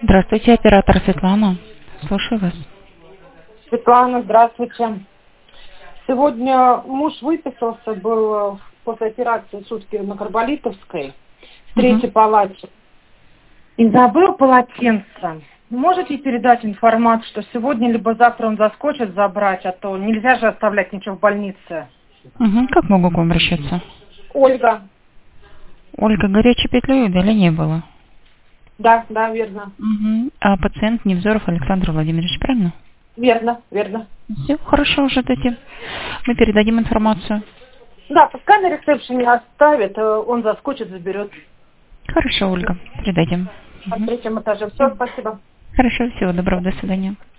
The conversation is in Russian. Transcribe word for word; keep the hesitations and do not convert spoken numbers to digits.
Здравствуйте, оператор Светлана. Слушаю вас. Светлана, здравствуйте. Сегодня муж выписался, был после операции сутки на Карболитовской, в третьей Угу. палате. И забыл полотенце. Можете передать информацию, что сегодня либо завтра он заскочит забрать, а то нельзя же оставлять ничего в больнице. Угу. Как могу к вам обращаться? Ольга. Ольга, горячей петлей удаления было. Да, да, верно. Угу. А пациент Невзоров Александр Владимирович, правильно? Верно, верно. Все, хорошо уже дадим. Мы передадим информацию. Да, пускай на ресепшене оставит, он заскочит, заберет. Хорошо, Ольга, передадим. На Угу. третьем этаже. Все, спасибо. Хорошо, всего доброго, до свидания.